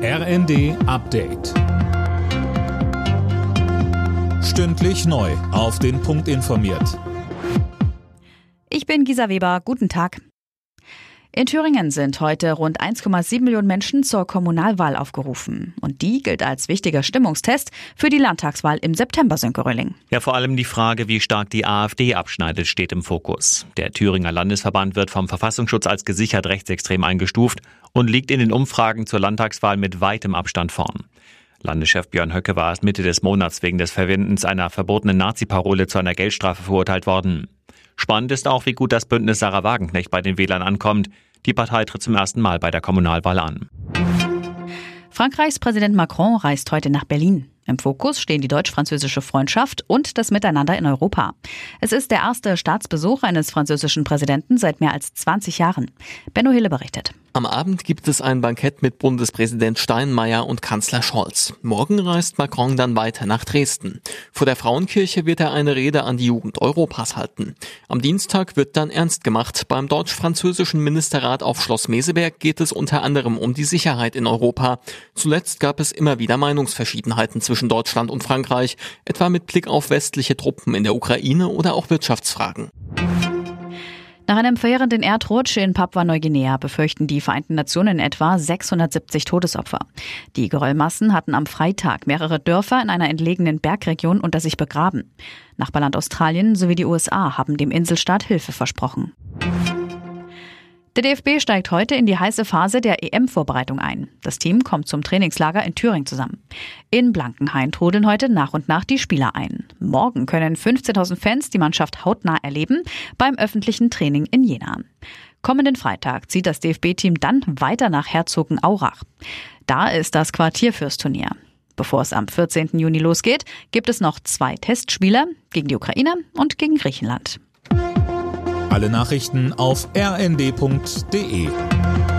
RND Update. Stündlich neu auf den Punkt informiert. Ich bin Gisa Weber, guten Tag. In Thüringen sind heute rund 1,7 Millionen Menschen zur Kommunalwahl aufgerufen. Und die gilt als wichtiger Stimmungstest für die Landtagswahl im September, Sönke Röhling. Ja, vor allem die Frage, wie stark die AfD abschneidet, steht im Fokus. Der Thüringer Landesverband wird vom Verfassungsschutz als gesichert rechtsextrem eingestuft und liegt in den Umfragen zur Landtagswahl mit weitem Abstand vorn. Landeschef Björn Höcke war erst Mitte des Monats wegen des Verwendens einer verbotenen Nazi-Parole zu einer Geldstrafe verurteilt worden. Spannend ist auch, wie gut das Bündnis Sarah Wagenknecht bei den Wählern ankommt. Die Partei tritt zum ersten Mal bei der Kommunalwahl an. Frankreichs Präsident Macron reist heute nach Berlin. Im Fokus stehen die deutsch-französische Freundschaft und das Miteinander in Europa. Es ist der erste Staatsbesuch eines französischen Präsidenten seit mehr als 20 Jahren. Benno Hille berichtet. Am Abend gibt es ein Bankett mit Bundespräsident Steinmeier und Kanzler Scholz. Morgen reist Macron dann weiter nach Dresden. Vor der Frauenkirche wird er eine Rede an die Jugend Europas halten. Am Dienstag wird dann ernst gemacht. Beim deutsch-französischen Ministerrat auf Schloss Meseberg geht es unter anderem um die Sicherheit in Europa. Zuletzt gab es immer wieder Meinungsverschiedenheiten zwischen Deutschland und Frankreich, etwa mit Blick auf westliche Truppen in der Ukraine oder auch Wirtschaftsfragen. Nach einem verheerenden Erdrutsch in Papua-Neuguinea befürchten die Vereinten Nationen etwa 670 Todesopfer. Die Geröllmassen hatten am Freitag mehrere Dörfer in einer entlegenen Bergregion unter sich begraben. Nachbarland Australien sowie die USA haben dem Inselstaat Hilfe versprochen. Der DFB steigt heute in die heiße Phase der EM-Vorbereitung ein. Das Team kommt zum Trainingslager in Thüringen zusammen. In Blankenhain trudeln heute nach und nach die Spieler ein. Morgen können 15.000 Fans die Mannschaft hautnah erleben beim öffentlichen Training in Jena. Kommenden Freitag zieht das DFB-Team dann weiter nach Herzogenaurach. Da ist das Quartier fürs Turnier. Bevor es am 14. Juni losgeht, gibt es noch 2 Testspiele gegen die Ukraine und gegen Griechenland. Alle Nachrichten auf rnd.de.